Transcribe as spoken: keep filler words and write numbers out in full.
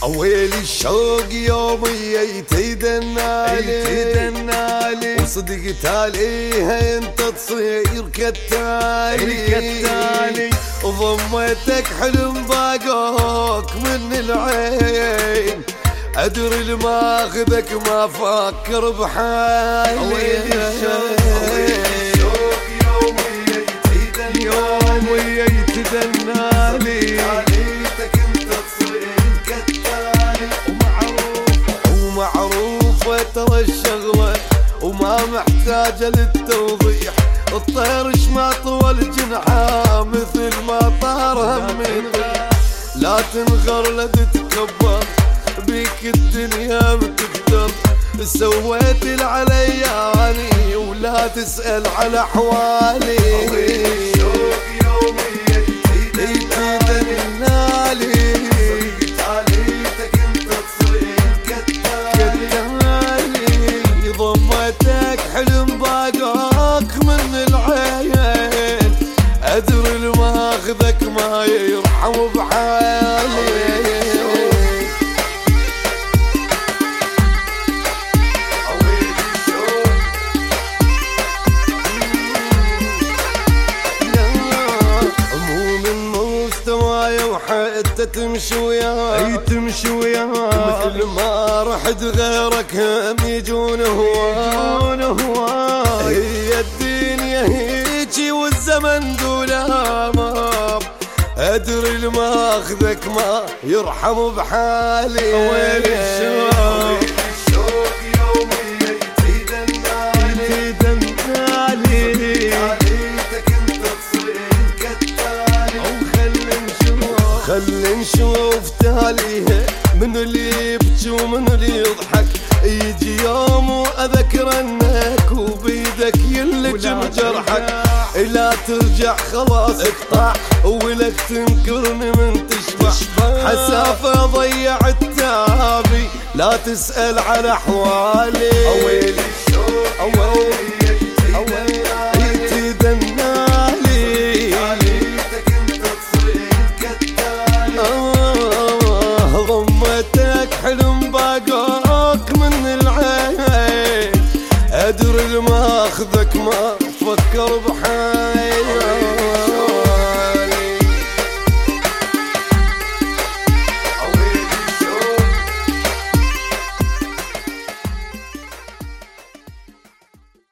ويلي الشوق يومي يتدنالي وصدقت عليها انت تصير كالتالي وضميتك حلم ضاقوك من العين ادري لما اخذك ما فكر بحالي. ويلي الشوق يومي يتدنالي ومعروفة ترى الشغلة وما محتاجة للتوضيح. الطير شما طول جنحها مثل ما طار همي لا تنغر لا تتكبر بيك الدنيا بتقدر. سويت العلياني ولا تسأل على احوالي. ضميتك حلم باقاك من العين ادري لما اخذك ما يرحم بحالي. مو من مستواي وحتى تمشي وياي تمشي وياي مثل ما رحت غيرك هم يجون هواي. هي الدنيا هيجي والزمن دولاب ادري لما اخذك ما يرحم بحالي. ويلي الشوق يومي يتدنالي خلي نشوف تاليها من اللي يبكي ومن اللي يضحك. يجي يوم واذكر انك وبيدك يلجم جرحك. لا ترجع خلاص اقطع ولك تنكرني من تشبع. حسافة ضيعت تابي لا تسأل على احوالي. ويلي الشوق يومي يتدنالي ضمتك حلم باقاك من العين ادري لما اخذك ما فكر بحالي.